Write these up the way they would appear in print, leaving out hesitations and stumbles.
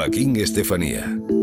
Joaquín Estefanía.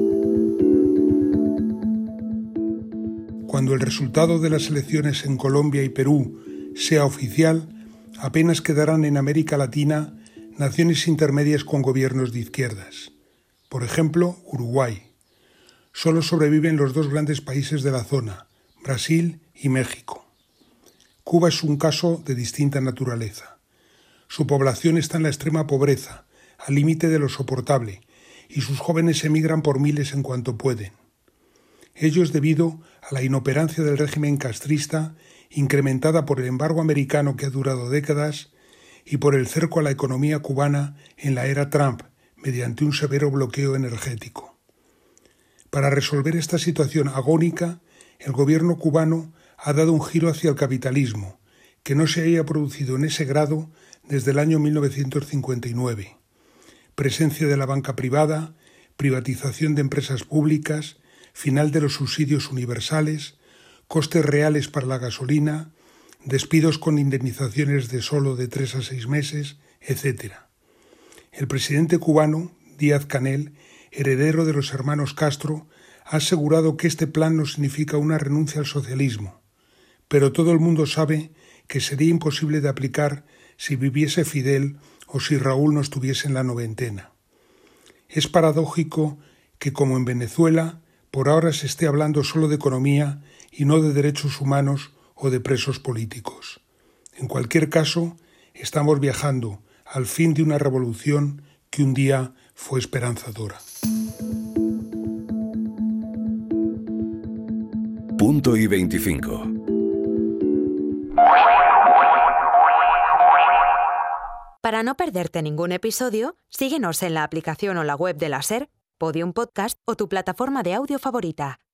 Cuando el resultado de las elecciones en Colombia y Perú sea oficial, apenas quedarán en América Latina naciones intermedias con gobiernos de izquierdas. Por ejemplo, Uruguay. Solo sobreviven los dos grandes países de la zona, Brasil y México. Cuba es un caso de distinta naturaleza. Su población está en la extrema pobreza, al límite de lo soportable, y sus jóvenes emigran por miles en cuanto pueden. Ello es debido a la inoperancia del régimen castrista, incrementada por el embargo americano que ha durado décadas, y por el cerco a la economía cubana en la era Trump, mediante un severo bloqueo energético. Para resolver esta situación agónica, el gobierno cubano ha dado un giro hacia el capitalismo, que no se haya producido en ese grado desde el año 1959. Presencia de la banca privada, privatización de empresas públicas, final de los subsidios universales, costes reales para la gasolina, despidos con indemnizaciones de solo de 3 a 6 meses, etc. El presidente cubano, Díaz-Canel, heredero de los hermanos Castro, ha asegurado que este plan no significa una renuncia al socialismo, pero todo el mundo sabe que sería imposible de aplicar si viviese Fidel o si Raúl no estuviese en la noventena. Es paradójico que, como en Venezuela, por ahora se esté hablando solo de economía y no de derechos humanos o de presos políticos. En cualquier caso, estamos viajando al fin de una revolución que un día fue esperanzadora. Punto y 25. Para no perderte ningún episodio, síguenos en la aplicación o la web de la SER, Podium Podcast o tu plataforma de audio favorita.